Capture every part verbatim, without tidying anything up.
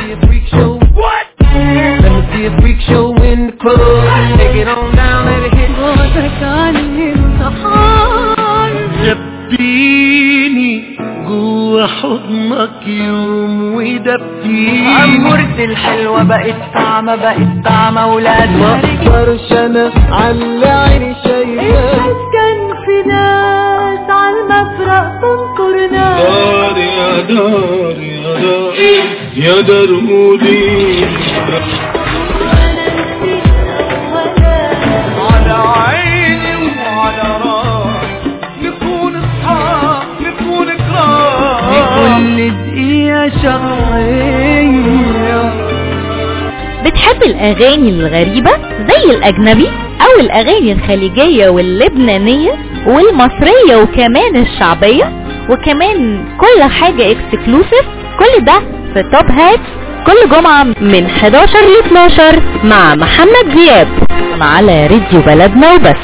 see a freak show. What? Let me see a freak show in the club. Take it on down, let it hit. صوتك عني انتحار. دبيني جوا حضنك يوم ودبيني. عمرت الحلوة بقت طعمة بقت طعمة ولاد. ما اقدرش انا على عيني شايفة. كان في ناس عالمفرق تنكرنا. دار يا دار يا دار يا دار مودي. على عيني وعلى راسي نكون اصحاب نكون كرام. كل دقيقة شهرية. بتحب الأغاني الغريبة زي الأجنبي أو الأغاني الخليجية واللبنانية والمصرية وكمان الشعبية وكمان كل حاجة اكسكلوسيف؟ كل ده في توب هات كل جمعة من احداشر ل اتناشر مع محمد دياب على راديو بلدنا وبس.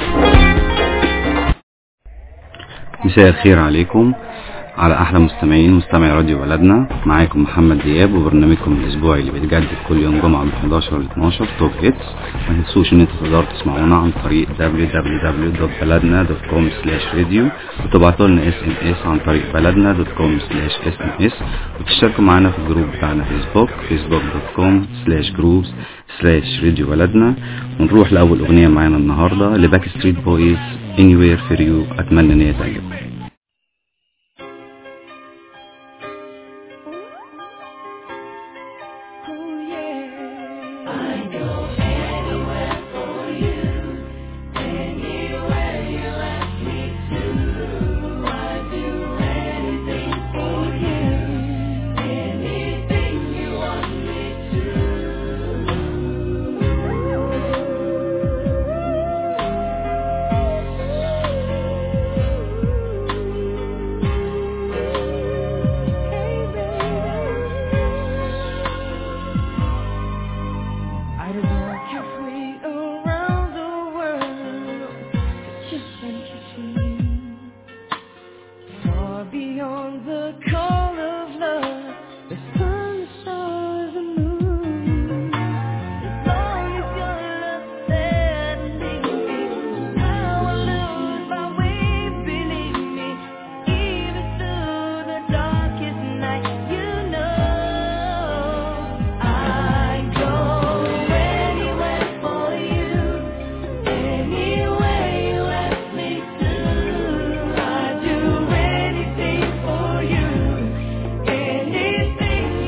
مساء الخير عليكم على احلى مستمعين مستمعي راديو بلدنا. معاكم محمد دياب وبرنامجكم الاسبوعي اللي بيتجدد كل يوم جمعة من احداشر ل اتناشر توب هيتس. ما تنسوش ان انتوا تقدروا تسمعونا عن طريق دبليو دبليو دبليو دوت بلدنا دوت كوم سلاش راديو وتبعتوا لنا اس ام اس عن طريق بلدنا دوت كوم سلاش اس ام اس وتشتركوا معنا في الجروب بتاعنا فيسبوك فيسبوك دوت كوم سلاش جروبس سلاش راديو بلدنا. ونروح لاول اغنية معانا النهاردة لباك ستريت بويز Anywhere for you. اتمنى ان هي تعجبكم. Anything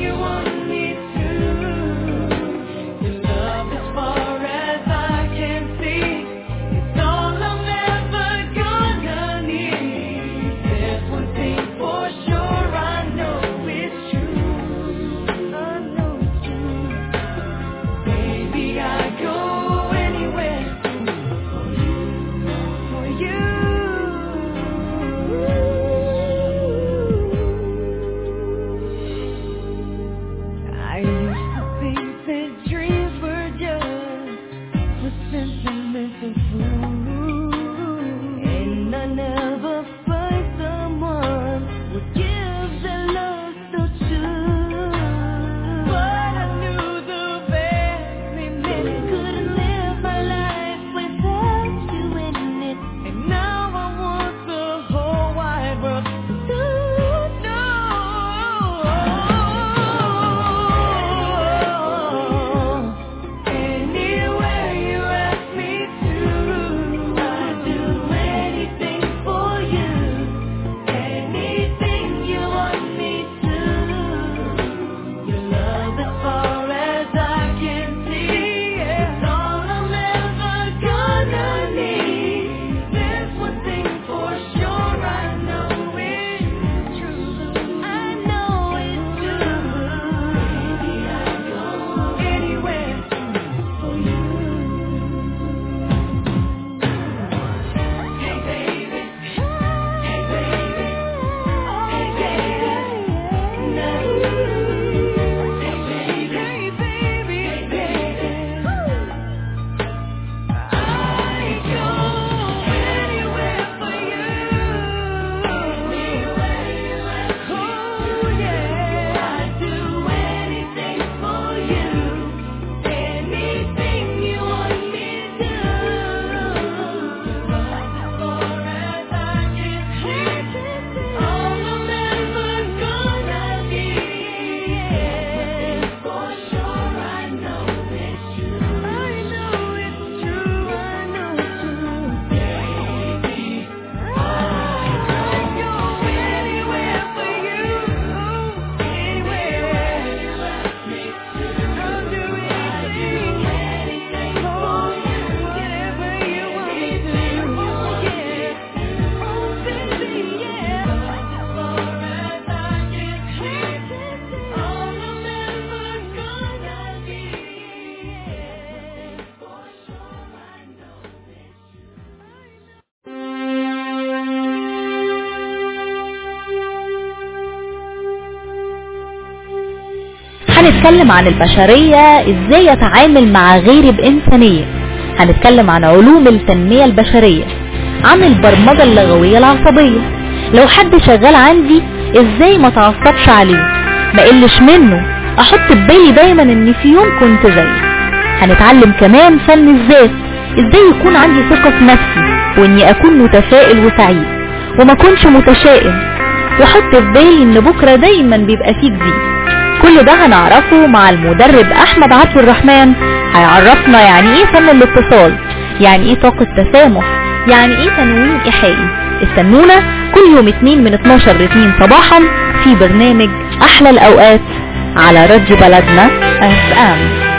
هنتكلم عن البشرية ازاي يتعامل مع غيري بإنسانية. هنتكلم عن علوم التنمية البشرية، عن البرمجة اللغوية العصبية. لو حد شغال عندي ازاي ما تعصبش عليه، ما قلش منه، احط ببالي دايما ان في يوم كنت زيه. هنتعلم كمان فن الذات، ازاي يكون عندي ثقة في نفسي واني اكون متفائل وسعيد وما كنش متشائم، واحط في بالي ان بكرة دايما بيبقى فيه جديد. كل ده هنعرفه مع المدرب احمد عبد الرحمن. هيعرفنا يعني ايه فن الاتصال، يعني ايه طاقة تسامح، يعني ايه تنويم ايحائي. استنونا كل يوم اتنين من اتناشر ل اتنين صباحا في برنامج احلى الاوقات على راديو بلدنا اف ام.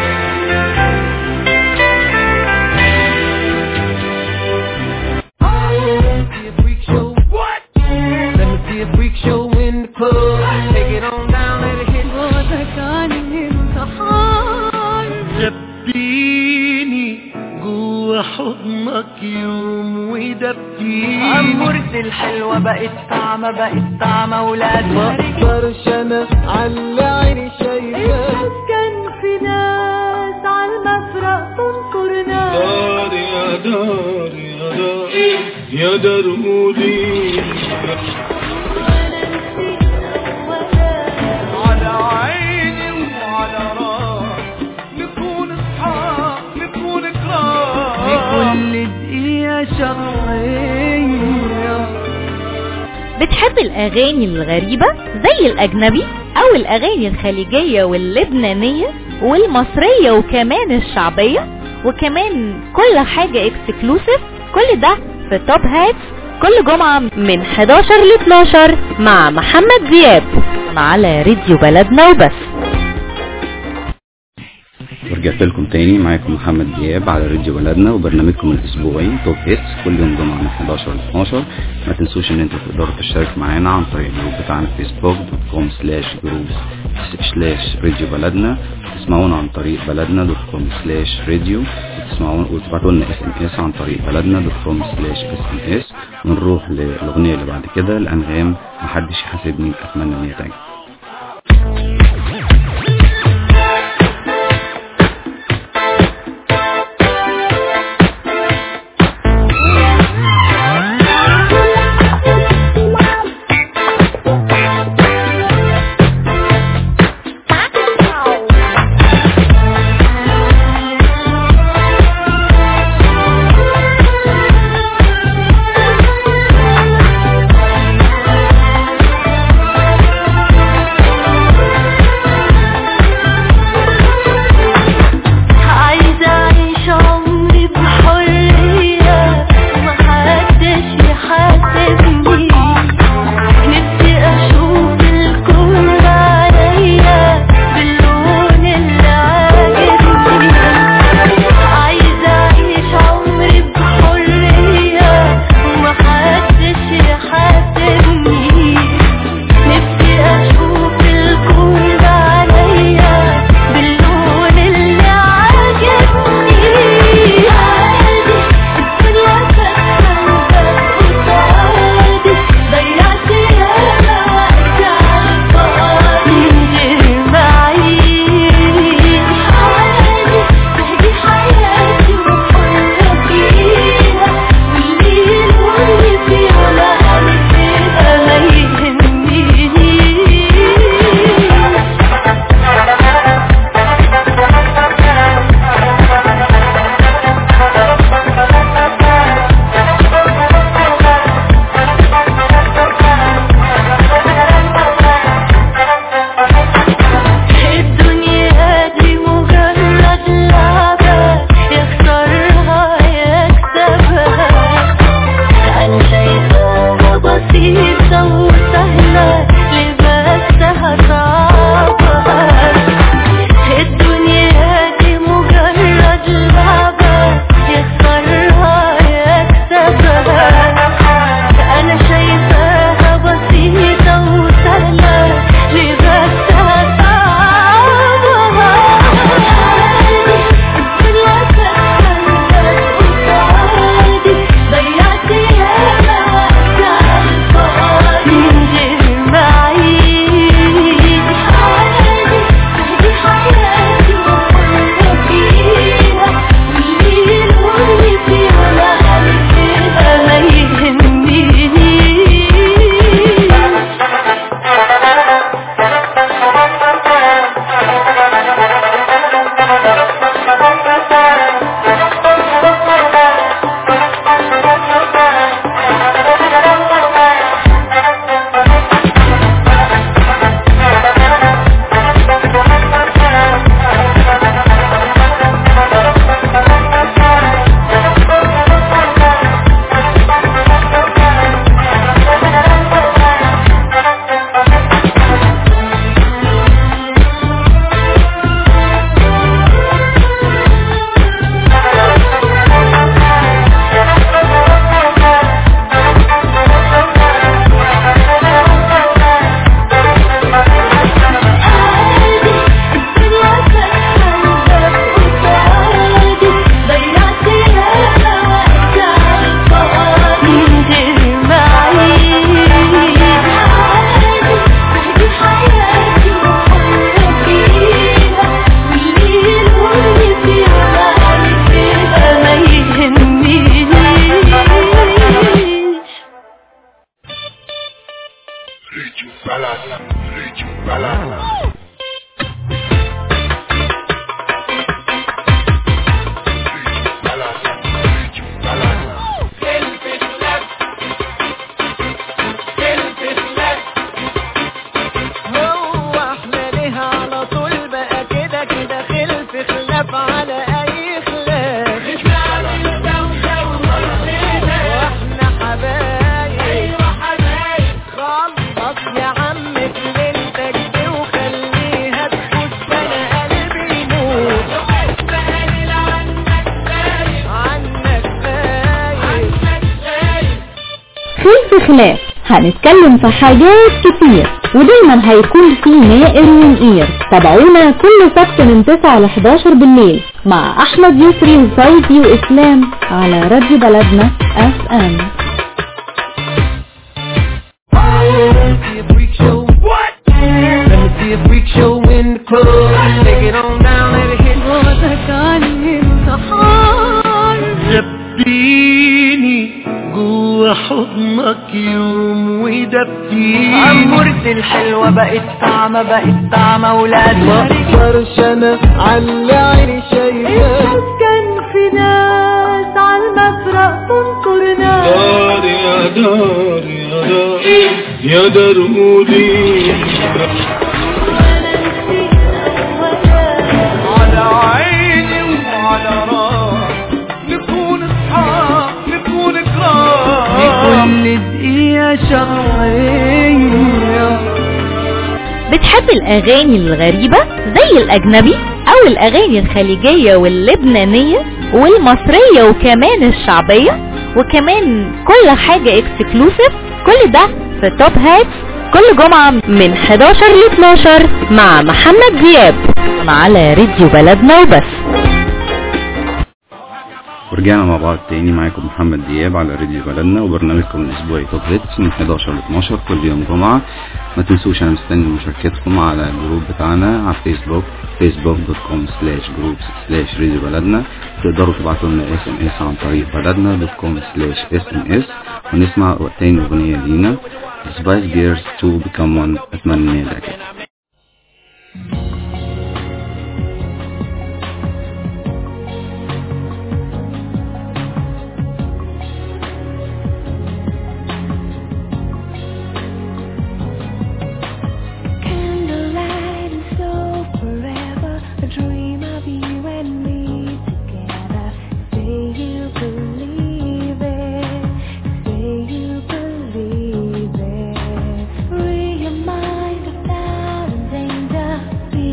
دبيني جوا حضنك يوم ودبيني، عمرت الحلوة بقت طعمة بقت طعمة ولاد ما اقدرش انا على عيني شايفاك. كان في ناس عالمفرق تنكر ناس. دار يا دار يا دار يا دارودي، على عيني وعلى راسي نكون اصحاب نكون كرام، كل دقيقة شهرية. بتحب الاغاني الغريبة زي الاجنبي او الاغاني الخليجية واللبنانية والمصرية وكمان الشعبية وكمان كل حاجة اكسكلوسيف؟ كل ده في توب هاتس كل جمعة من حداشر ل اتناشر مع محمد دياب على راديو بلدنا وبس. ورجعت لكم تاني، معاكم محمد دياب على راديو بلدنا وبرنامجكم الاسبوعي توب هيتس كل يوم جمعة من حداشر ل اتناشر. ما تنسوش ان انتوا تقدروا تشتركوا معانا عن طريق الجروب بتاعنا فيسبوك دوت كوم سلاش جروبس سلاش راديو بلدنا، تسمعونا عن طريق بلدنا دوت كوم سلاش راديو، وتسمعونا وتبعتوا لنا اس ام اس عن طريق بلدنا دوت كوم سلاش اس ام اس. ونروح للاغنية اللي بعد كده، الانغام محدش يحاسبني، اتمنى ان هي تعجب. نخاف على اي خلاف نتعامل سوا ومرضينا واحنا حبايب ايوه حبايب خلص يا عم كلمتك دي وخليها تفوت انا قلبي يموت بقلل عنك بايب عنك بايب عنك بايب خلف خلاف هنتكلم في حاجات كتير ودايما هيكون في نائر ونقير. تابعونا كل سبت من تسعة ل حداشر بالليل مع احمد يسري وفايزي واسلام على راديو بلدنا اف ام. دبيني جوا حضنك يوم ودبيني عمرت الحلوة بقت طعمة بقت طعمة ولاد مقدرش انا على عيني شايفاك كان في ناس عالمفرق تنطر ناس دار يا دار يا دار يا درودي على عيني وعلى راسي نكون اصحاب نكون كرام كل دقيقة شهرية. بتحب الاغاني الغريبة زي الاجنبي او الاغاني الخليجية واللبنانية والمصرية وكمان الشعبية وكمان كل حاجة اكسكلوسيف؟ كل ده في توب هات كل جمعة من حداشر ل اتناشر مع محمد دياب على راديو بلدنا وبس. ورجعنا مع بعض تاني. معاكم محمد دياب على راديو بلدنا وبرنامجكم الاسبوعي توب هيتس من حداشر ل اتناشر كل يوم جمعة. ما تنسوش انا مستني مشاركتكم على الجروب بتاعنا على فيسبوك فيسبوك دوت كوم سلاش جروبس سلاش راديو بلدنا. تقدروا تبعتوا لنا اس ام اس عن طريق بلدنا دوت كوم سلاش اس ام اس ونسمع وقتين اغنية لينا Spice Girls to Become One. اتمنى ان يعجبكم. Be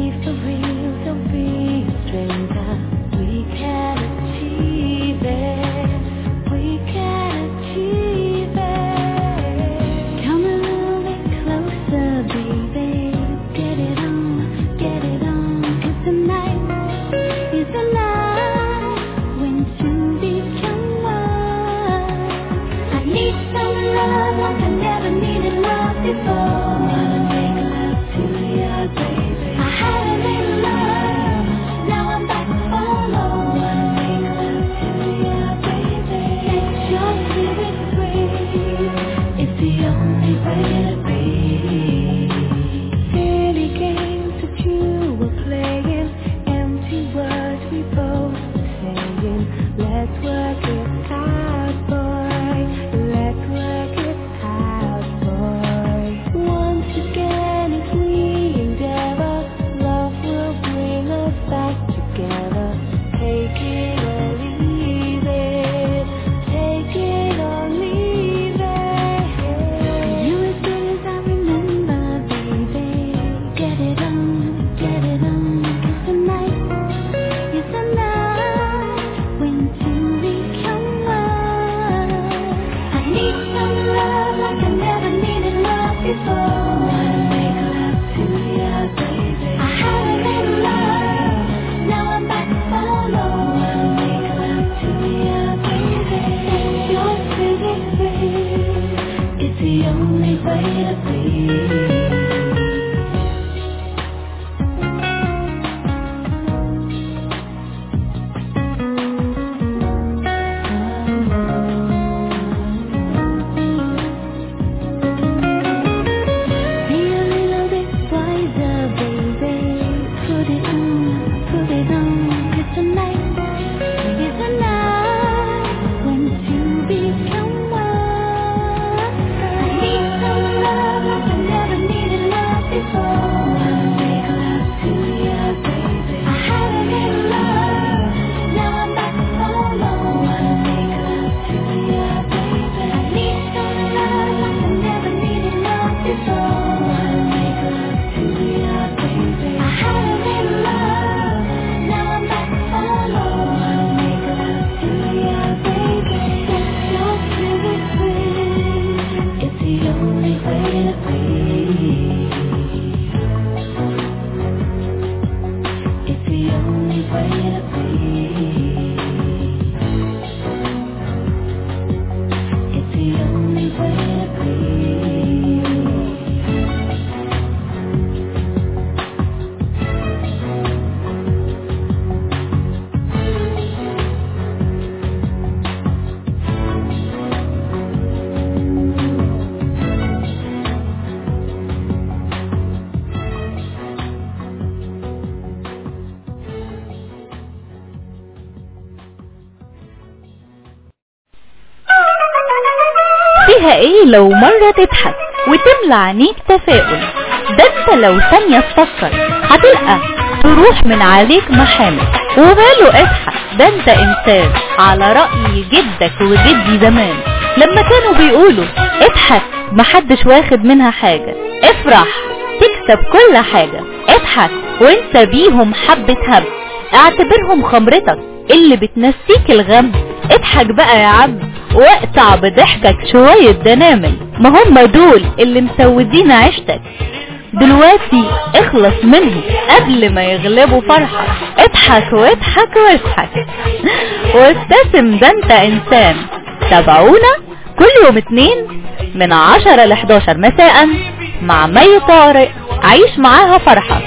فيها ايه لو مرة تضحك وتملى عينيك تفاؤل؟ ده انت لو ثانية تفكر هتلقى تروح من عليك محامل. وماله اضحك، ده انت انسان على رأي جدك وجدي زمان لما كانوا بيقولوا اضحك محدش واخد منها حاجة، افرح تكسب كل حاجة. اضحك وانت بيهم حبة هم، اعتبرهم خمرتك اللي بتنسيك الغم. اضحك بقى يا عم واقطع بضحكك شوية دنامل، ما هم دول اللي مسودين عيشتك. دلوقتي اخلص منهم قبل ما يغلبوا فرحك. اضحك واضحك واضحك وابتسم، ده انت انسان. تابعونا كل يوم اتنين من عشرة ل حداشر مساء مع مي طارق، عيش معاها فرحة.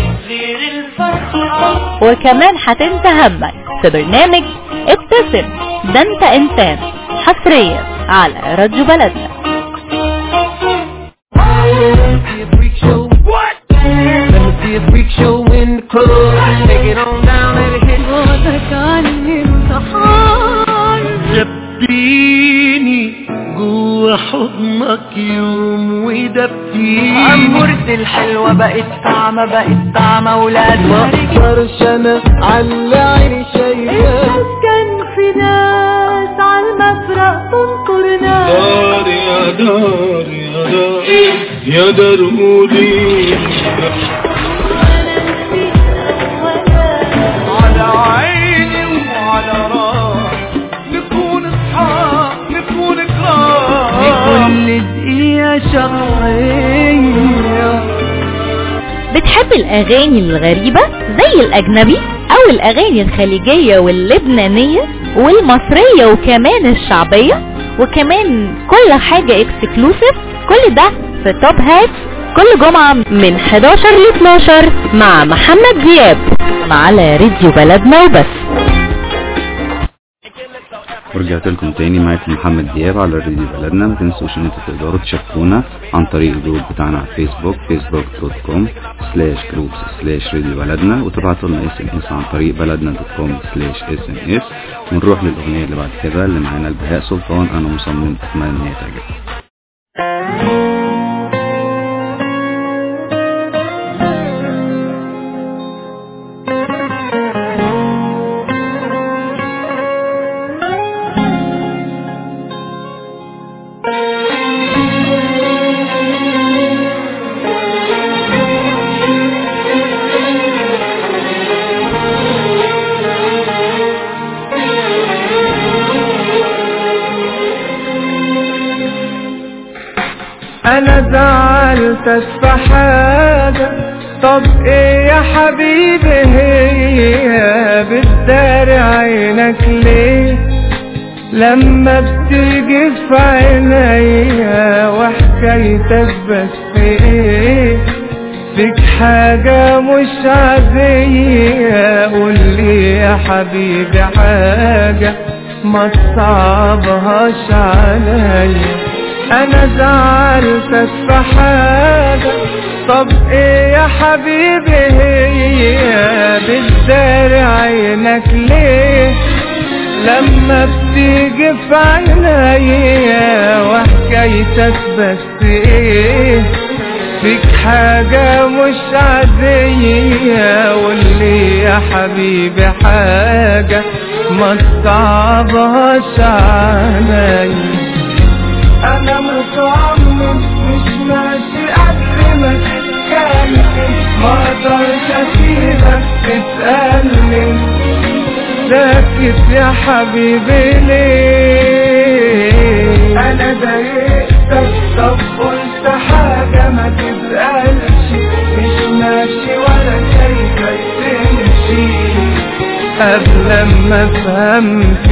وكمان هتنسى همك في برنامج ابتسم ده انت انسان، حصريا على راديو بلدنا. دبيني جوا حضنك يوم ودبيني، عمرت الحلوة بقت طعمة بقت طعمة ولاد. ما اقدرش انا على عيني شايفاك، كان في ناس عالمفرق تنطر ناس. دار يا دار يا دار يا دار قولي على عيني وعلى راسي، نكون اصحاب نكون كرام كل دقيقة شهرية. بتحب الاغاني الغريبة زي الاجنبي او الاغاني الخليجية واللبنانية والمصرية وكمان الشعبية وكمان كل حاجة اكسكلوسيف؟ كل ده في توب هات كل جمعة من حداشر ل اتناشر مع محمد دياب على راديو بلدنا وبس. ورجعت لكم تاني معاكم محمد دياب على راديو بلدنا. ما تنسوش ان انتوا تقدروا تشاركونا عن طريق الجروب بتاعنا على فيسبوك فيسبوك دوت كوم سلاش جروبس سلاش راديو بلدنا، وتبعتوا لنا اس ام اس عن طريق بلدنا دوت كوم سلاش اس ام اس. ونروح للاغنيه اللي بعد كده اللي معانا البهاء سلطان، انا مصمم اتمنى ان هي تعجبكم. انا زعلتك في حاجة، طب ايه يا حبيبي هي بتداري عينك ليه؟ لما بتيجي في عينيا وحكايتك بس ايه؟ فيك حاجة مش عادية، قولي يا حبيبي حاجة ما تصعبهاش عليا. انا زعلتك في حاجة، طب ايه يا حبيبي هي بتداري عينك ليه؟ لما بتيجي في عينيا وحكايتك بس ايه؟ فيك حاجة مش عادية، قولي يا حبيبي حاجة ما تصعبهاش عليا. انا مصمم مش ماشي قبل ما تتكلم، ما اقدرش اسيبك تتألم، ساكت يا حبيبي ليه؟ انا ضايقتك طب قلت حاجة ما تتقالش، مش ماشي ولا شايفك تمشي قبل ما افهم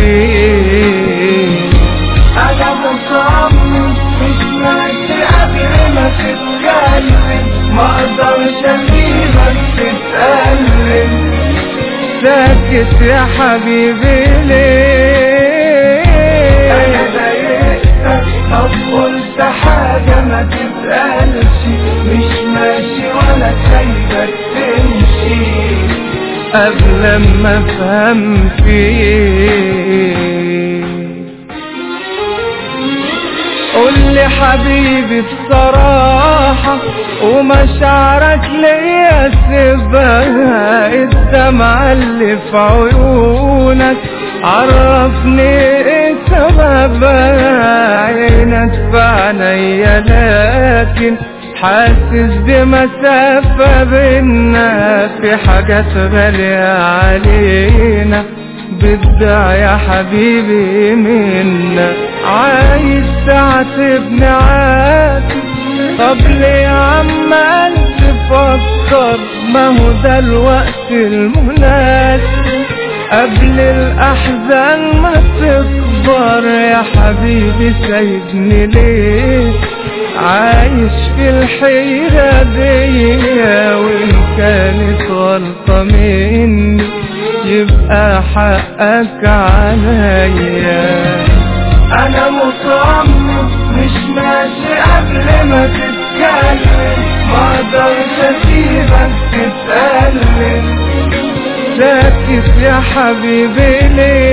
فيك. انا مصمم مش ماشي قبل ما تتكلم، ما اقدرش اسيبك تتألم، ساكت يا حبيبي ليه؟ انا ضايقتك طب قلت حاجة ما تتقالش، مش ماشي ولا سايبك تمشي قبل ما افهم فيك. قولي حبيبي بصراحة ومشاعرك ليا سيبها، الدمعة اللي في عيونك عرفني ايه سببها، عينك في عينيا لكن حاسس بمسافة بينا، في حاجات غالية علينا بدع يا حبيبي منا، عايز تعاتبني عاتب، طب ليه عمال تفكر، ما هو ده الوقت المناسب قبل الأحزان ما تكبر، يا حبيبي سايبني ليه عايش في الحيرة دي، وإن كانت غلطة مني يبقى حقك عليا، أنا مصمم مش ماشي قبل ما تتكلم، ما اقدرش اسيبك تتألم، ساكت يا حبيبي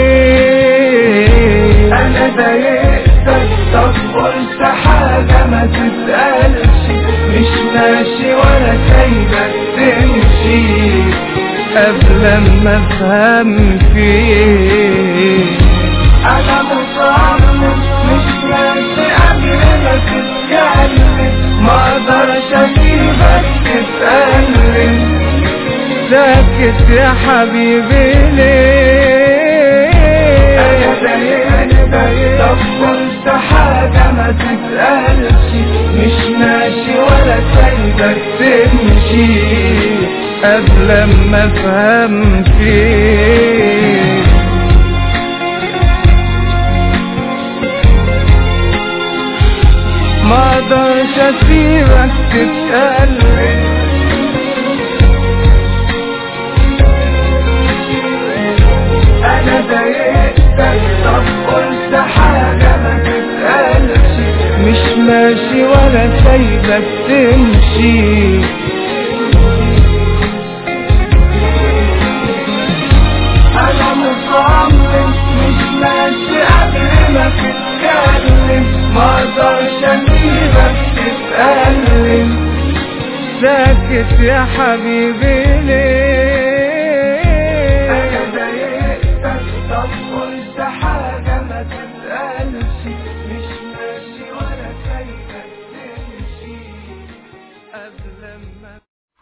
ليه، أنا ضايقتك طب قلت حاجة ما تتقالش، مش ماشي ولا سايبك تمشي قبل ما افهم فيك، أنا مصمم مش ماشي قبل ما تتكلم، ما اقدرش اسيبك تتألم، ساكت يا حبيبي ليه، أنا ضايقتك طب قلت حاجة ما تتقالش، مش ماشي ولا سايبك تمشي قبل ما افهم فيك، ما اقدرش اسيبك تتقلب، انا ضايقتك طب قلت حاجة ما تتقالش، مش ماشي ولا سايبك تمشي، أنا مصمم مش ماشي قبل ما تتكلم، ما اقدرش اسيبك تتألم، ساكت يا حبيبي ليه، أنا ضايقتك طب قلت حاجة ما تتقالش، مش ماشي ولا سايبك تمشي قبل ما.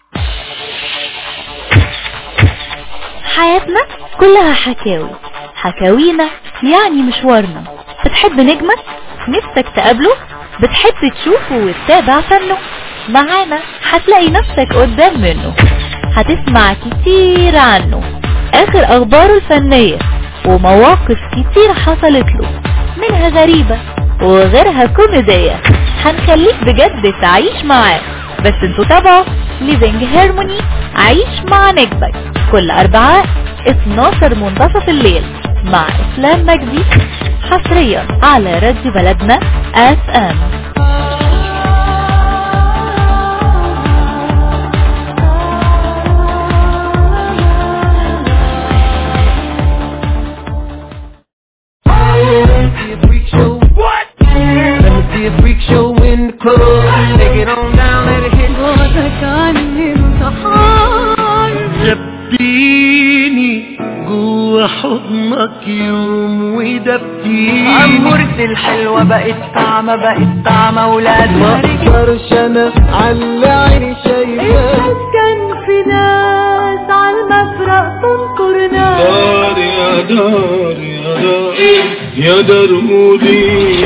حياتنا كلها حكاوي، حكاوينا يعني مشوارنا، بتحب نجمك نفسك تقابله، بتحب تشوفه وتتابع فنه، معانا هتلاقي نفسك قدام منه، هتسمع كتير عنه، اخر اخباره الفنية ومواقف كتير حصلت له، منها غريبة وغيرها كوميدية، هنخليك بجد تعيش معاه، بس انتوا تابعوا ليفينج هارموني عيش مع نجمك كل اربعاء اتناشر منتصف الليل مع اسلام مجدي، حصريا على راديو بلدنا اف ام. دبيني جوا حضنك يوم ودبيني، عمورة الحلوة بقت طعمة بقت طعمة ولاد، ما اقدرش انا على عيني شايفاك، كان في ناس عالمفرق تنطر ناس، دار يا دار يا دار يا درودي،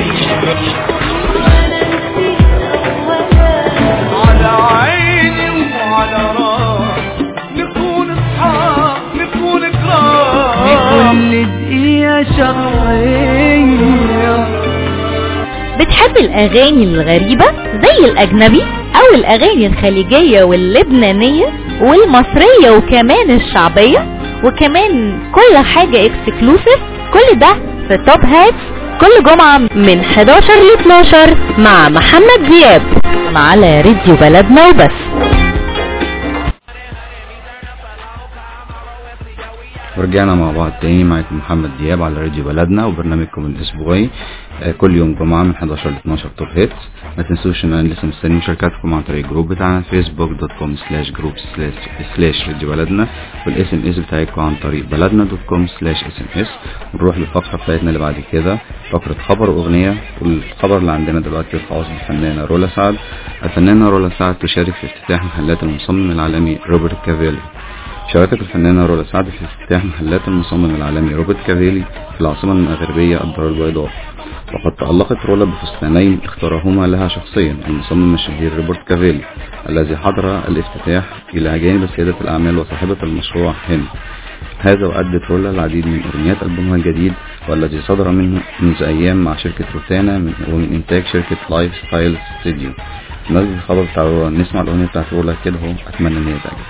على عيني وعلى راسي، نكون اصحاب نكون كرام، لكل دقيقة شخصية. بتحب الاغاني الغريبة زي الاجنبي او الاغاني الخليجية واللبنانية والمصرية وكمان الشعبية وكمان كل حاجة اكسكلوسيف، كل ده في توب هات كل جمعة من حداشر ل اتناشر مع محمد دياب على راديو بلدنا وبس. ورجعنا مع بعض تاني، معكم محمد دياب على راديو بلدنا وبرنامجكم الاسبوعي. كل يوم جمعة من حداشر ل اتناشر توب هيتس. ما تنسوش ان انا لسه مستني مشاركاتكم عن طريق الجروب بتاعنا فيسبوك دوت كوم سلاش جروب سلاش راديو بلدنا، والاس ام اس بتاعتكم عن طريق بلدنا دوت كوم سلاش اس ام اس. ونروح للفقرة بتاعتنا اللي بعد كده، فقرة خبر واغنية. والخبر اللي عندنا دلوقتي الخاص بالفنانة رولا سعد. الفنانة رولا سعد تشارك في افتتاح محلات المصمم العالمي روبرت كافيلي. شاركت الفنانة رولا سعد في افتتاح محلات المصمم العالمي روبرت كافيلي في العاصمة المغربية الدار البيضاء. وقد تألقت رولا بفستانين اختارهما لها شخصيا المصمم الشهير روبرت كافيلي الذي حضر الافتتاح إلى جانب سيدة الأعمال وصاحبة المشروع هند. هذا وأدت رولا العديد من أغنيات ألبومها الجديد والذي صدر منه منذ أيام مع شركة روتانا ومن إنتاج شركة لايف ستايل ستوديو. نزل الخبر بتاع رولا، نسمع الأغنية بتاعت رولا كده هو، أتمنى إن هي تعجبك.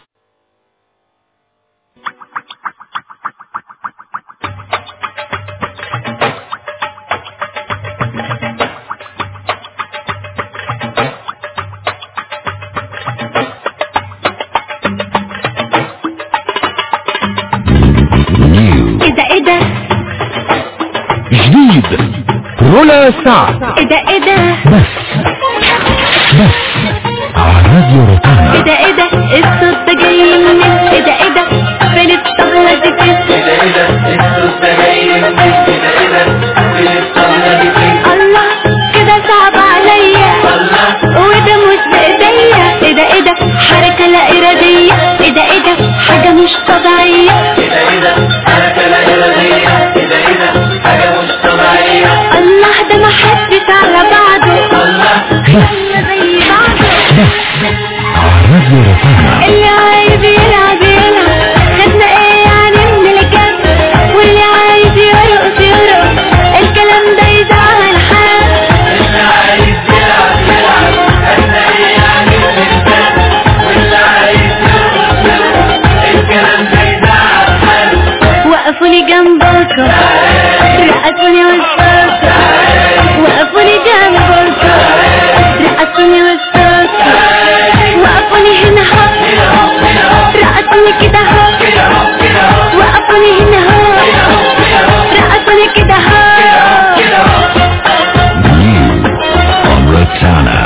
رولا سعد. ايه ده ايه ده بس بس على راديو روتانا. ايه ده ايه ده الصوت ده جاي منين؟ ايه ده ايه ده فين الطبلة دي فين؟ ايه ده ايه ده الصوت ده جاي منين؟ ايه ده ايه ده فين الطبلة دي فين؟ الله كده صعب عليا، الله وده مش بايديا. ايه ده ايه ده حركة لا ارادية. ايه ده ايه ده حاجة مش طبيعية. ايه ده ايه ده حركة لا إرادية. ايه ده ايه ده حاجة مش طبيعية. الله ده ما حدش على بعضه، الله كلنا زي بعضه. على راديو روتانا. اللي عايز يلعب يلعب، خدنا ايه يعني من الجد؟ واللي عايز يرقص يرقص، الكلام ده يزعل حد. اللي عايز يلعب يلعب، خدنا ايه يعني من الجد؟ واللي عايز يرقص يرقص، الكلام ده يزعل حد. وقفوني جنبكم رقصوني وسطكم، وقفوني جنبكم رقصوني وسطكم، وقفوني هنا اهو رقصوني كده اهو، وقفوني هنا اهو رقصوني كده اهو. New on Roxana.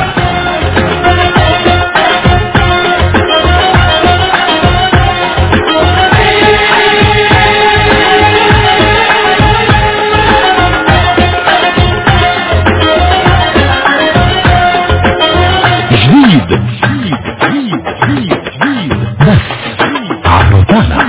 جديد جديد جديد جديد بس على روتانا.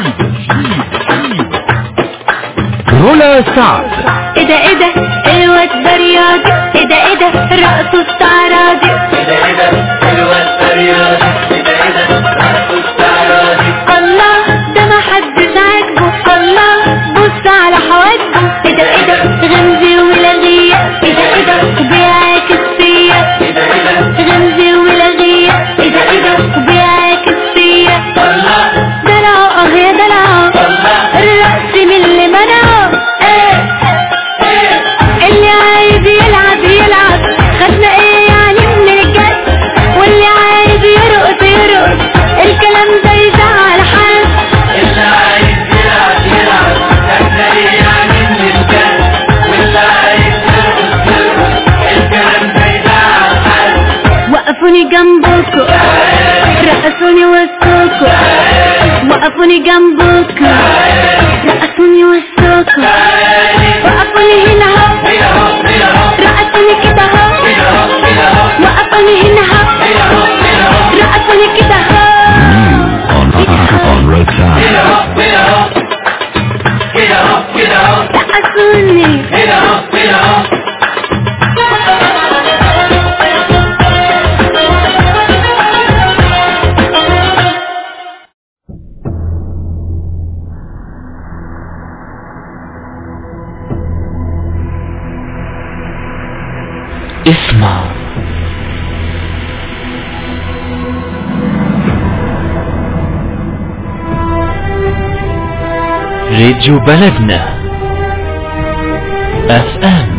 رولا سعد. ايه ده ايه ده الواد ده رياضي. ايه ده ايه ده رقصه استعراضي. ايه ده ايه ده الواد ده رياضي. ايه ده ايه ده رقصه استعراضي. الله ده ما حدش عاجبه. الله بص على حواجبه. ايه ده ايه ده غمزي ولغية. ايه ده ايه ده بيعاكس فيا. ايه ده ايه ده غمزي ولغية. ايه ده ايه ده بيعاكس فيا. الله دلعه اه يا دلعه، الرقص من اللي منعه. ايه اللي عايز يلعب يلعب، خدنا ايه يعني من الجد؟ واللي عايز يرقص يرقص، الكلام ده يزعل حد. اللي عايز يلعب يلعب، خدنا ايه يعني من الجد؟ واللي عايز يرقص يرقص، الكلام ده يزعل حد. وقفوني جنبكم رقصوني وسطكم، وقفوني جنبكم رقصوني وسطكم، وقفوني هنا اهو رقصوني كده اهو، وقفوني هنا اهو رقصوني كده اهو. New on on Roxana. رقصوني اسمع راديو بلدنا اف ام.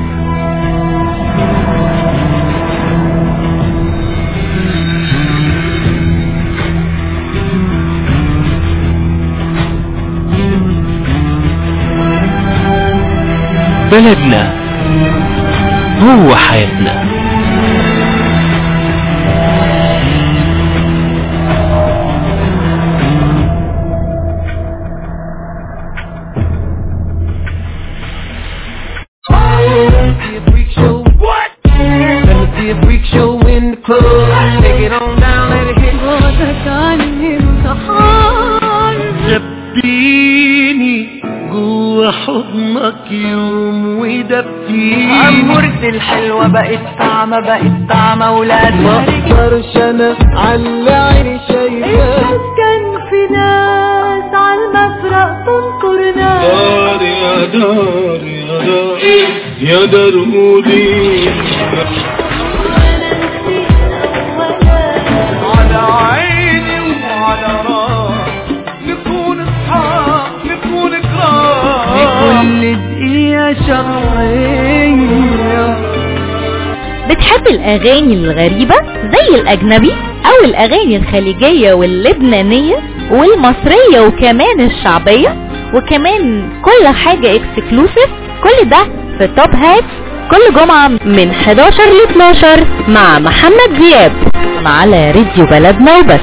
بلدنا جوه حياتنا. دبيني جوا حضنك يوم ودبيني عمرت الحلوة بقت طعمة بقت طعمة ولاد ما اقدرش انا على عيني شايفاك كان في ناس عالمفرق تنطرنا دار يا دار يا دار يا دارودي على عيني وعلى راسي نكون اصحاب نكون كرام لكل دقيقة شخصية. بتحب الأغاني الغريبة زي الأجنبي أو الأغاني الخليجية واللبنانية والمصرية وكمان الشعبية وكمان كل حاجة اكسكلوسيف؟ كل ده في توب هات كل جمعة من حداشر ل اتناشر مع محمد دياب على راديو بلدنا وبس.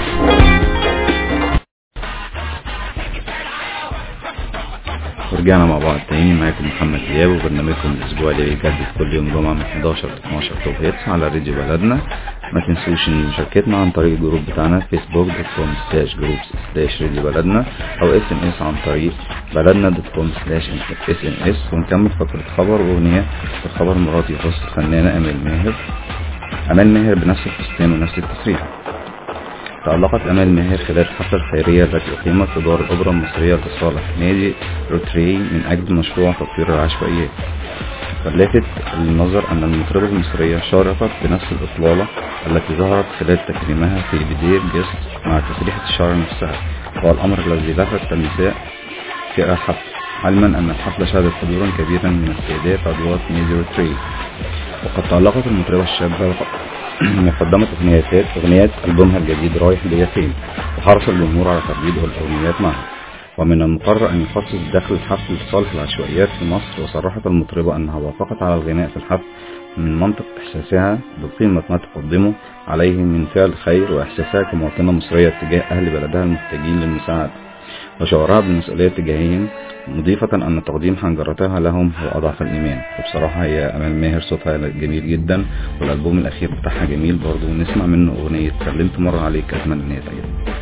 ورجعنا مع بعض تاني. معاكم محمد دياب وبرنامجكم الاسبوع اللي بيجدد كل يوم جمعة من حداشر ل اتناشر توب هيتس على راديو بلدنا. ما تنسوش ان مشاركتنا عن طريق الجروب بتاعنا فيسبوك دوت كوم سلاش جروبس سلاش راديو بلدنا او اس ام اس عن طريق بلدنا دوت كوم سلاش اس ام اس. ونكمل فقرة خبر واغنية. الخبر مراتي يخص الفنانة امال ماهر. امال ماهر بنفس الفستان ونفس التسريحة. تألقت أمال ماهر خلال الحفلة الخيرية التي أقيمت في دار الأوبرا المصرية لصالح نادي روتري من أجل مشروع تطوير العشوائيات. فلفت للنظر أن المطربة المصرية شاركت بنفس الإطلالة التي ظهرت خلال تكريمها في بداية جست مع تسريحة الشعر نفسها، وهو الأمر الذي لفت النساء في الحفل، علما أن الحفلة شهدت حضورا كبيرا من السيدات عضوات نادي روتري. وقد تألقت المطربة الشابة وقدمت اغنيات اغنيات ألبومها الجديد رايح بيا فين، وحرص الجمهور على ترديد الاغنيات معها. ومن المقرر ان يخصص دخل الحفل لصالح العشوائيات في مصر. وصرحت المطربة انها وافقت على الغناء في الحفل من منطق احساسها بقيمة ما تقدمه عليه من فعل خير، واحساسها كمواطنة مصرية تجاه اهل بلدها المحتاجين للمساعدة، وشعورها بالمسؤولية تجاههم، مضيفة أن تقديم حنجرتها لهم هو أضعف الإيمان. وبصراحة هي أمال ماهر صوتها جميل جدا، والألبوم الأخير بتاعها جميل برضو، ونسمع منه أغنية سلمت مرة عليك. أتمنى أن هي تعجبك.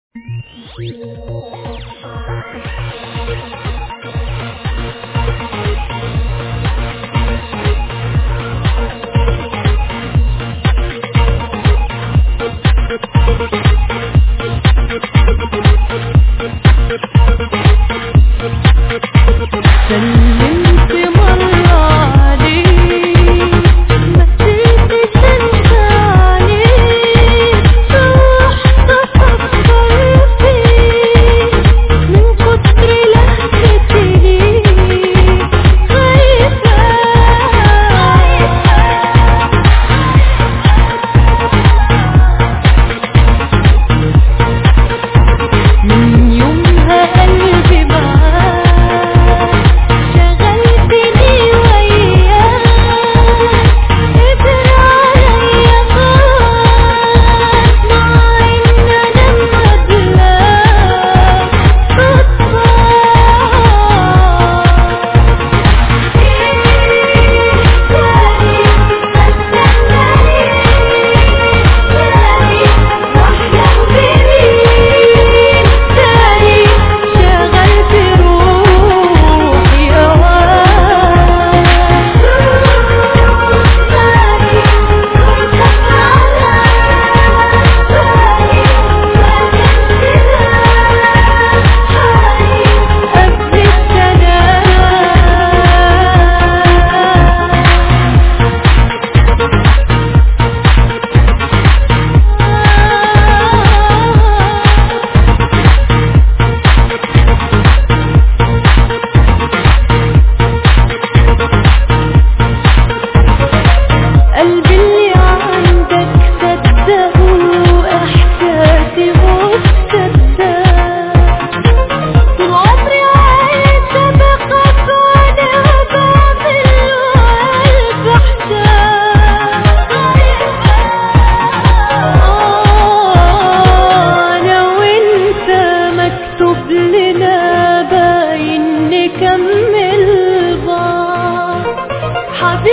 سلمت مرة عليك ما تنسيش تنساني، رحت أفكر فيك من كتر لهفتي ليك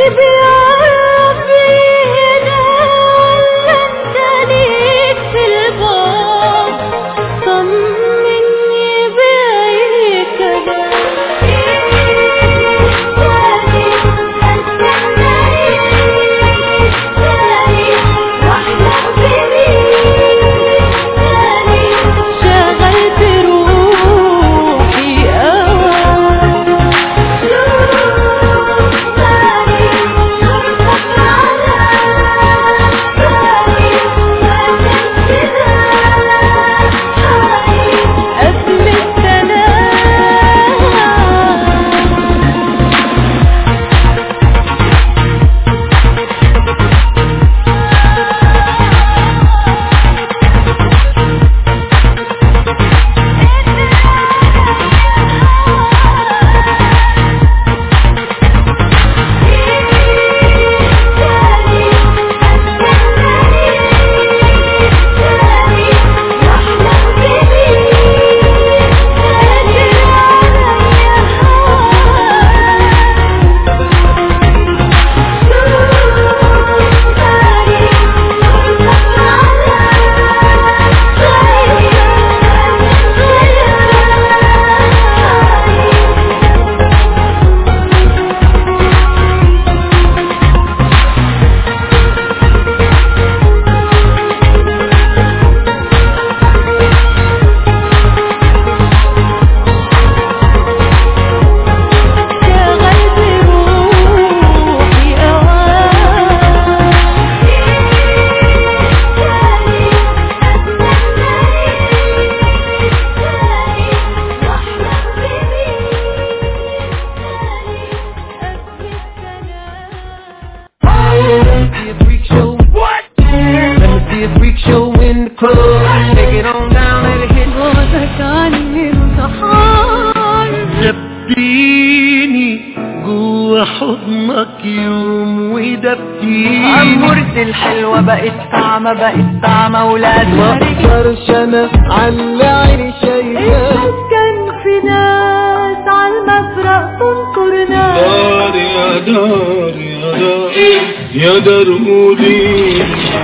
حضنك يوم ودبتيني عمرت الحلوة بقت طعمة بقت طعمة ولاد ما اقدرش انا على عيني شايفاه كان في ناس عالمفرق تنكرنا دار يا دار يا دار يا دار قولي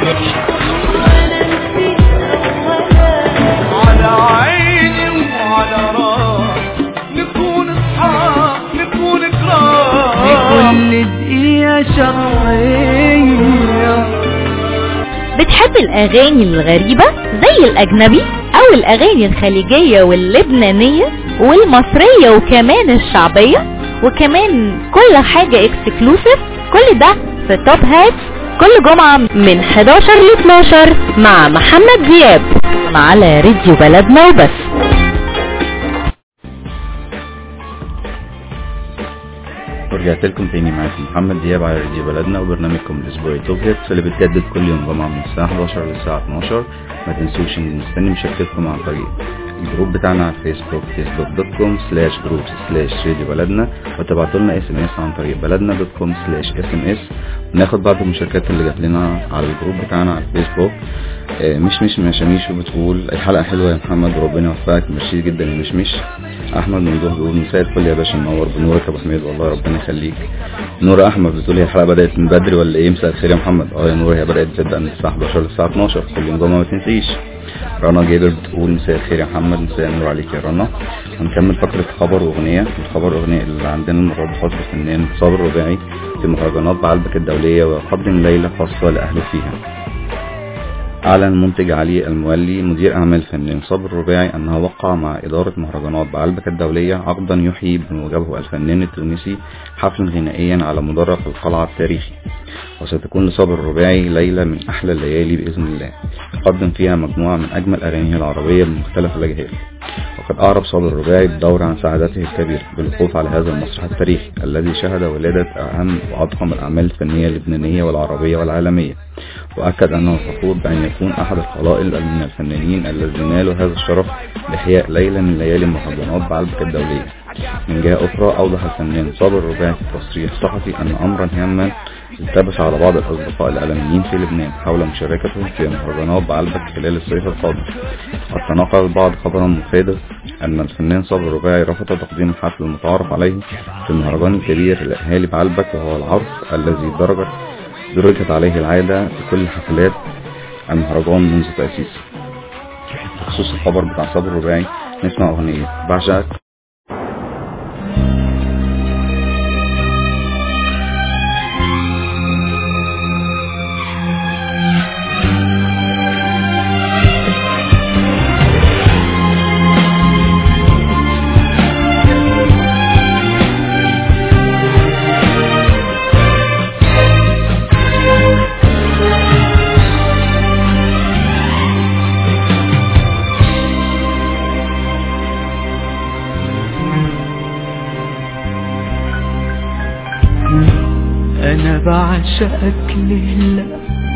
على عيني وعلى راسي نكون اصحاب نكون كرام كل دقيقة شهرية. بتحب الأغاني الغريبة زي الأجنبي أو الأغاني الخليجية واللبنانية والمصرية وكمان الشعبية وكمان كل حاجة اكسكلوسيف؟ كل ده في توب هات كل جمعة من حداشر ل اتناشر مع محمد دياب على راديو بلدنا وبس. ورجعت لكم تاني معاكم محمد دياب على راديو بلدنا وبرنامجكم الاسبوعي توب هيتس اللي بتجدد كل يوم جمعة من الساعة حداشر للساعة اتناشر. ما تنسوش ان مستني مشاركتكم عن طريق الجروب بتاعنا على فيسبوك فيسبوك دوت كوم سلاش جروبس سلاش راديو بلدنا وتبعتوا لنا اس ام اس عن طريق بلدنا دوت كوم سلاش اس ام اس. وناخد بعض المشاركات اللي جات لنا على الجروب بتاعنا على الفيسبوك. آه مش مش مشاميش وبتقول الحلقة حلوة يا محمد وربنا يوفقك. ميرسي جدا يا مش مش. احمد ممدوح بيقول مساء الفل يا باشا منور بنورك يا ابو حميد والله ربنا يخليك. نورة احمد بتقول هي الحلقة بدأت من بدري ولا ايه؟ مساء الخير يا محمد. اه يا نورة هي بدأت تبدأ من الساعة حداشر للساعة اتناشر كل يوم جمعة ما تنسيش. رنا جابر بتقول مساء الخير يا محمد. مساء النور عليك يا رنا. هنكمل فقرة خبر واغنية. الخبر واغنية اللي عندنا المرة دي خاص بالفنان صابر الرباعي في مهرجانات بعلبك الدولية ويقدم ليلة خاصة لأهله فيها. أعلن منتج علي المولي مدير أعمال الفنان صابر الرباعي أنها وقع مع إدارة مهرجانات بعلبك الدولية عقدا يحيي بموجبه الفنان التونسي حفلا غنائيا على مدرج القلعة التاريخي. وستكون لصابر الرباعي ليلة من أحلى الليالي بإذن الله يقدم فيها مجموعة من أجمل أغانيه العربية بمختلف الأجهزة. وقد أعرب صابر الرباعي بالدور عن سعادته الكبيرة بالوقوف على هذا المسرح التاريخي الذي شهد ولادة أهم وأضخم الأعمال الفنية اللبنانية والعربية والعالمية. وأكد أنه فخور بأن يكون أحد القلائل من الفنانين الذين نالوا هذا الشرف بإحياء ليلة من ليالي مهرجانات بعلبك الدولية. من جهة أخرى أوضح الفنان صابر الرباعي في تصريح صحفي أن أمرا هاما التبس على بعض الأصدقاء الإعلاميين في لبنان حول مشاركتهم في مهرجانات بعلبك خلال الصيف القادم. قد تناقل البعض خبرا مفيدا أن الفنان صابر الرباعي رفض تقديم الحفل المتعارف عليه في المهرجان الكبير لأهالي بعلبك، وهو العرس الذي درجت درجت عليه العادة في كل حفلات المهرجان منذ تأسيسه. بخصوص الخبر بتاع صابر الرباعي نسمع أغنية بعشقك. أنا بعشقك ليلة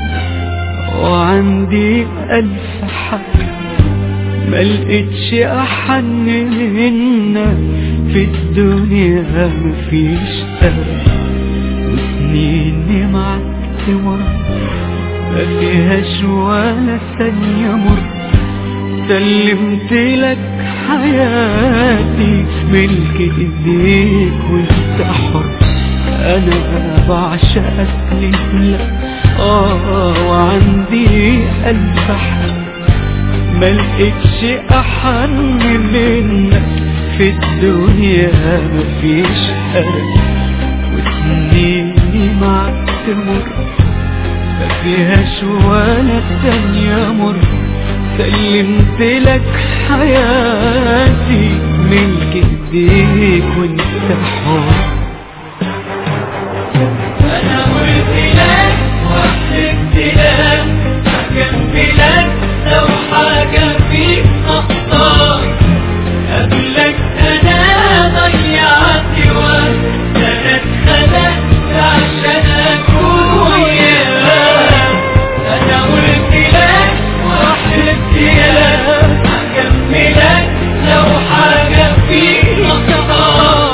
وعندي ألف حق، ملقتش أحن منا في الدنيا مفيش قلب، وسنيني معك تمر ما فيهاش ولا ثانية مر، سلمت لك حياتي ملك ايديك وانت حر. أنا بعشقك ليلة آه وعندي ألف حق، ملقتش أحن منك في الدنيا مفيش قلب، وسنيني معك تمر ما فيهاش ولا ثانية مر، سلمت لك حياتي ملك ايديك وانت حر. أنا قلت لك وحلفت لك هكملك لو حاجة فيك أخطاء، قبلك أنا ضيعت وقت، أنا اتخلقت عشان أكون وياك. أنا قلت لك وحلفت لك هكملك لو حاجة فيك أخطاء،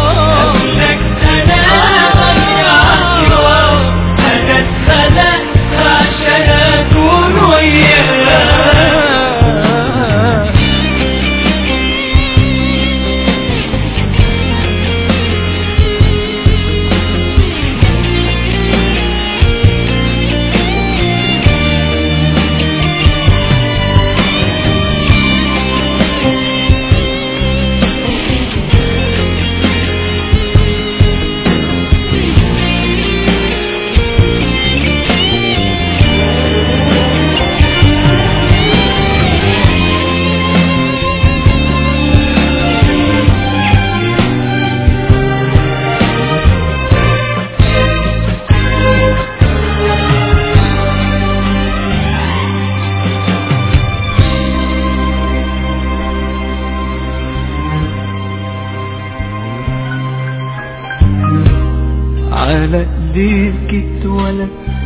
على ايديك اتولدت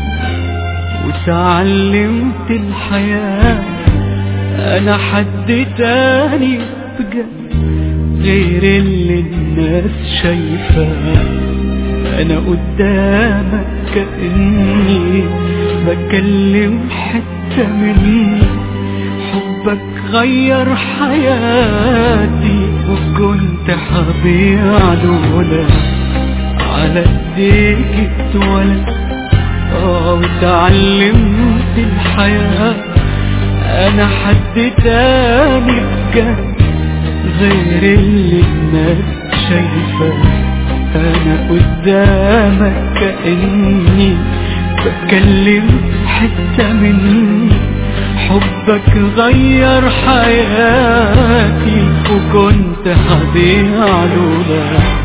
وتعلمت الحياة، انا حد تاني بجد غير اللي الناس شايفاه، انا قدامك كأني بكلم حتة مني، حبك غير حياتي وكنت هضيع لولا. على ايديك اتولدت اه وتعلمت الحياة، انا حد تاني بجد غير اللي الناس شايفاه، انا قدامك كأني بكلم حتة مني، حبك غير حياتي وكنت هضيع لولا.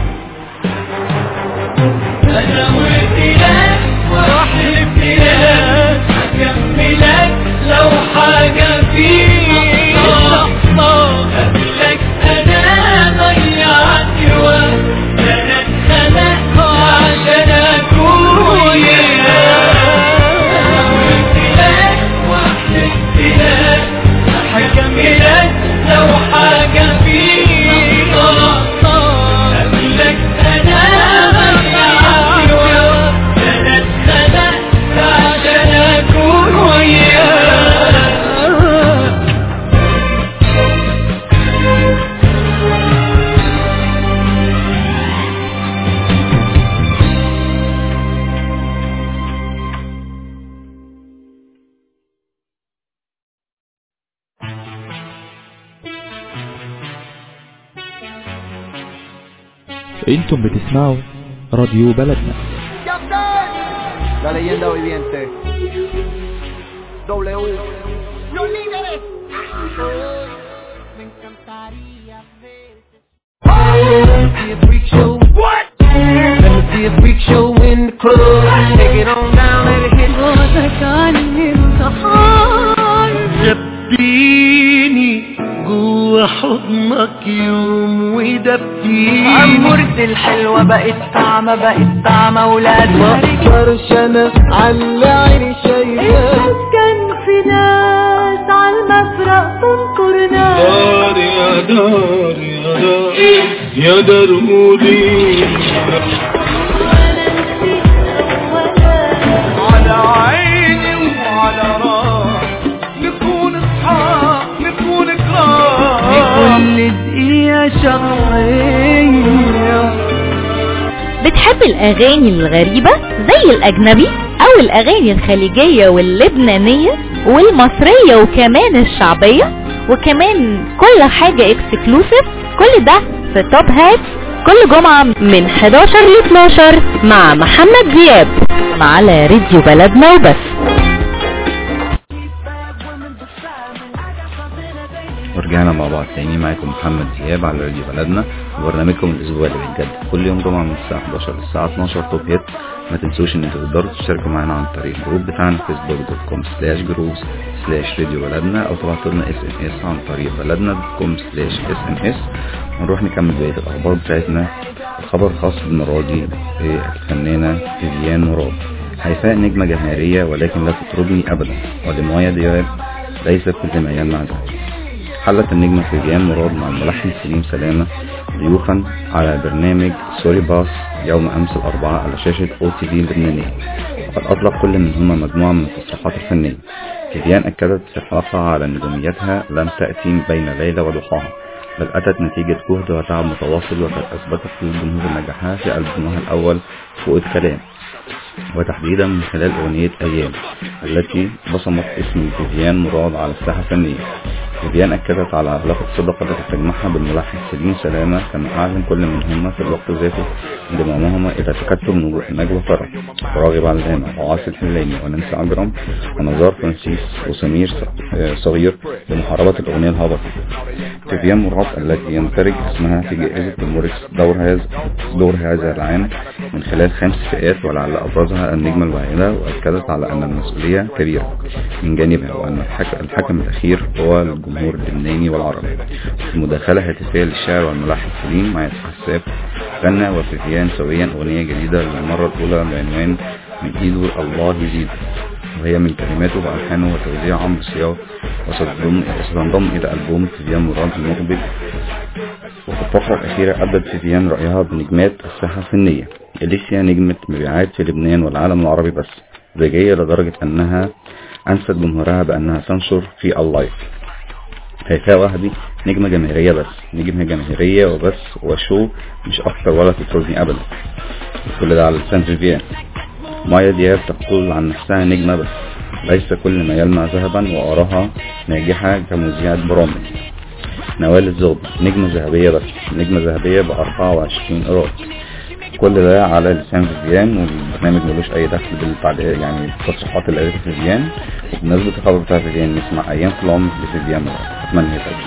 أنا قلت لك وحلفت لك هكملك لو حاجة فيك أخطاء، قبلك أنا ضيعت وقت، أنا اتخلقت عشان أكون وياك. أنا قلت انتم بتسمعوا راديو بلدنا. La leyenda viviente W. Los líderes. Me encantaría verte. Let me see a freak show. What? Let me see a freak show in the club. Take it on down, let it hit. صوتك عني انتحار. دبيني جوا حضنك يوم ودبيني. عمرتي الحلوة بقت طعمة بقت طعمة ولاد. ما اقدرش انا على عيني شايفة. كان في ناس عالمفرق تنكرنا. دار يا دار يا دار يا دارولي. على عيني وعلى راسي نكون اصحاب نكون كرام. لكل دقيقة شخصية. بتحب الأغاني الغريبة زي الأجنبي أو الأغاني الخليجية واللبنانية والمصرية وكمان الشعبية وكمان كل حاجة اكسكلوسيف؟ كل ده في توب هات كل جمعة من حداشر ل اتناشر مع محمد دياب على راديو بلدنا وبس. ورجعنا مع بعض تاني، معاكم محمد دياب على راديو بلدنا وبرنامجكم الاسبوع اللي بيتجدد كل يوم جمعة من الساعة حداشر للساعة اتناشر توب هيت. ما تنسوش ان انتوا تقدروا تشتركوا معانا عن طريق الجروب بتاعنا فيسبوك دوت كوم سلاش جروبس سلاش راديو بلدنا او تبعتوا لنا اس ام اس عن طريق بلدنا دوت كوم سلاش اس ام اس. ونروح نكمل بقية الاخبار بتاعتنا. الخبر خاص بالمرة دي بالفنانة فيفيان مراد. هيفاء نجمة جماهيرية ولكن لا تطربني ابدا، ولمايا دياب ليس كل ما يلمع ذهب. حلت النجمة فيفيان مراد مع الملحن سليم سلامة ضيوفا على برنامج سوري باس يوم أمس الأربعاء على شاشة أو تي في اللبنانية. وقد أطلق كل منهما مجموعة من التصريحات الفنية. فيفيان أكدت في حلقها على نجوميتها لم تأتي بين ليلة وضحاها، بل أتت نتيجة جهد وتعب متواصل، وقد أثبتت للجمهور نجاحها في ألبومها الأول فوق الكلام، وتحديدا من خلال أغنية أيام التي بصمت اسم فيفيان مراد على الساحة الفنية. فيفيان أكدت على علاقة صداقة التي تجمعها بالملحن سليم سلامة، كما أعلن كل منهما في الوقت ذاته انضمامهما إلى تكتل نجوى فرح وراغب علامة وعاصم الحلاني ونانسي عجرم ونزار فرانسيس وسمير صغير لمحاربة الأغنية الهابطة. فيفيان مراد التي يندرج اسمها في جائزة الموريكس دور هذا دور هذا العام من خلال خمس فئات، ولعل أبرزها النجمة الواعدة، وأكدت على أن المسؤولية كبيرة من جانبها، وأن الحكم الأخير هو الجمهور اللبناني والعربي. في مداخلة هاتفية للشاعر والملحن سليم مع حساب غنى وفيفيان سويا أغنية جديدة للمرة الأولى بعنوان من إيده الله يزيد، وهي من كلماته وألحانه وتوزيع عمرو صياغ، وستنضم إلى ألبوم فيفيان مراد المقبل. وفي الفقرة الأخيرة أبدت فيفيان رأيها بنجمات الساحة الفنية. إليسيا نجمة مبيعات في لبنان والعالم العربي بس، زيجية لدرجة أنها أنست جمهورها بأنها تنشر في اللايف. هيفاء وهبي نجمة جماهيرية بس، نجمة جماهيرية وبس وشو مش أكتر ولا تطردني أبدا. كل ده على لسان فيفيان. مايا دياب تقول عن نفسها نجمة بس، ليس كل ما يلمع ذهبا، وأراها ناجحة كمذيعة برامج. نوال الزغبي نجمة ذهبية بس، نجمة ذهبية بأربعة وعشرين إيراد. كل ده على لسان فيفيان، والبرنامج ملوش أي دخل بالتعليق يعني التصريحات اللي قالتها فيفيان. وبمناسبة الخبر بتاع فيفيان نسمع أيام في العمر لفيفيان مراد. أتمنى يتعجب.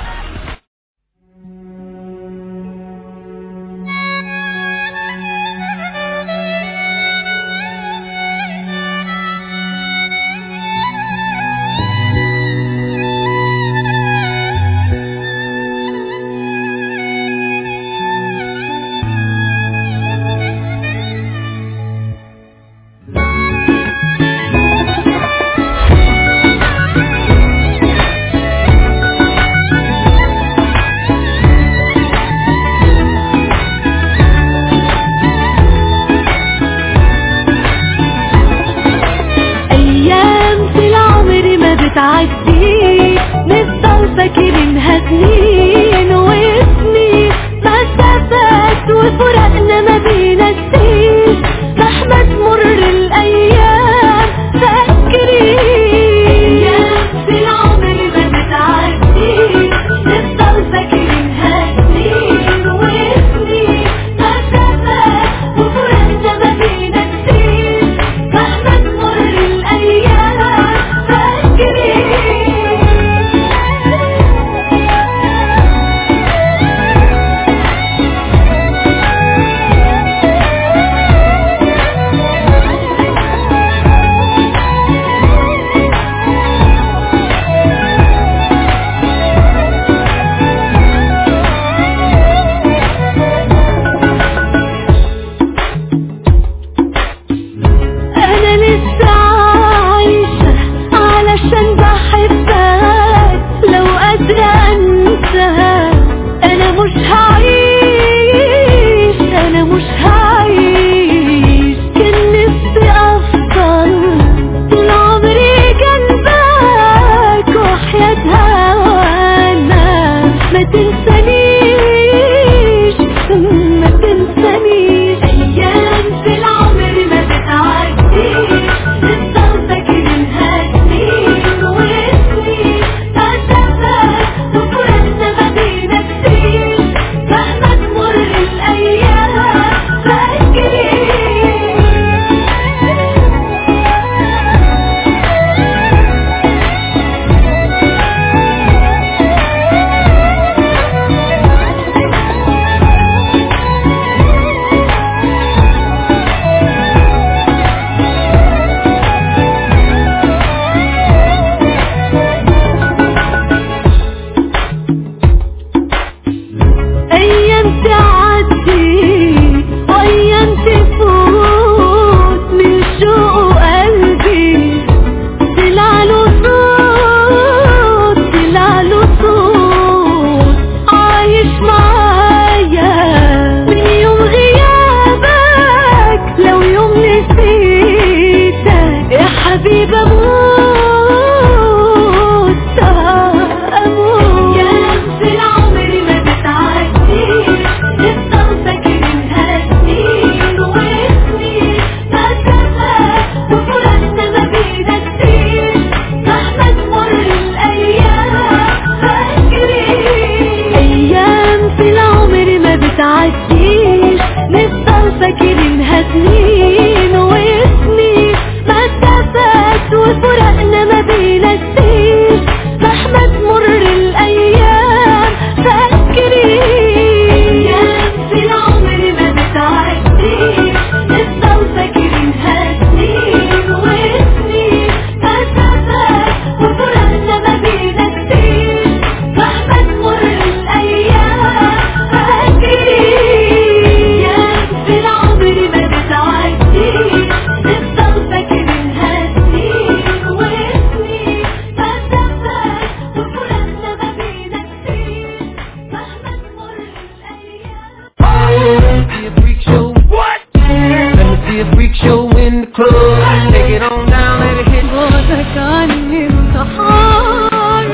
freak show in the club. Take it on down, let it hit. جوزك عني انتحار.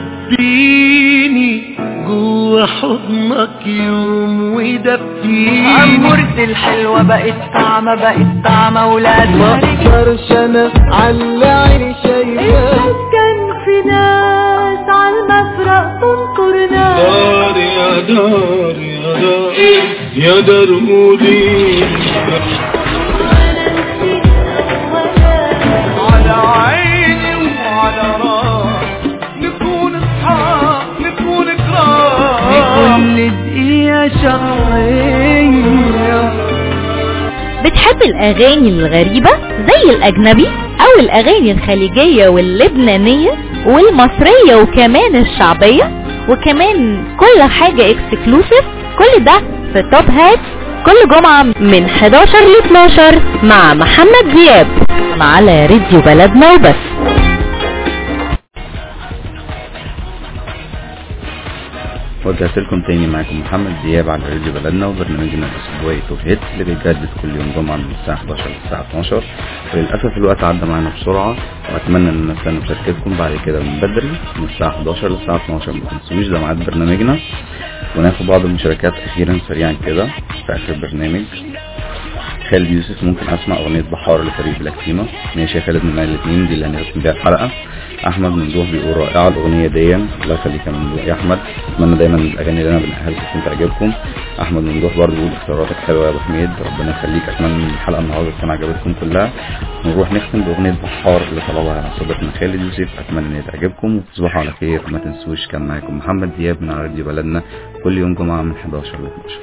دبيني جوا حضنك يوم ودبيني. عمرت الحلوة بقت طعمة بقت طعمة ولاد. ما اقدرش انا على عيني شايفاه. كان في ناس عالمفرق تنطرنا. دار يا دار يا دار يا دار قولي على عيني وعلى راسي نكون اصحاب نكون كرام. لكل دقيقة شهرية. بتحب الأغاني الغريبة زي الأجنبي أو الأغاني الخليجية واللبنانية والمصرية وكمان الشعبية وكمان كل حاجة اكسكلوسيف؟ كل ده في توب هات كل جمعة من حداشر ل اتناشر مع محمد دياب على راديو بلدنا وبس. ورجعت لكم تاني معاكم محمد دياب على راديو بلدنا وبرنامجنا الاسبوعي توب هيتس اللي بيتجدد كل يوم جمعة من الساعة حداشر للساعة اتناشر. وللأسف الوقت عدى معانا بسرعة وأتمنى إن نستنى مشاركتكم بعد كده من بدري من الساعة حداشر للساعة اتناشر. ما تنسوش ده ميعاد برنامجنا وناخد بعض المشاركات أخيرا سريعا كده في آخر البرنامج. خالد يوسف ممكن أسمع أغنية بحار لفريق بلاكتيما. ماشي يا خالد من الاثنين دي اللي هنختم بيها الحلقة. احمد ممدوح بيقول رائعه الاغنيه دي. الله يخليك يا ممدوح يا احمد. اتمنى دايما الاغاني اللي انا بنقلها لكم تعجبكم. احمد ممدوح برضه بيقول اختياراتك حلوه يا ابو حميد ربنا يخليك. اتمنى ان الحلقه النهارده تكون عجبتكم كلها. نروح نختم باغنيه بحار اللي طلبها صديقنا خالد يوسف. اتمنى ان تعجبكم وتصبحوا على خير. ما تنسوش كان معاكم محمد دياب من راديو بلدنا كل يوم جمعه من حداشر ل اتناشر.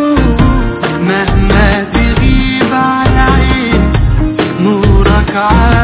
على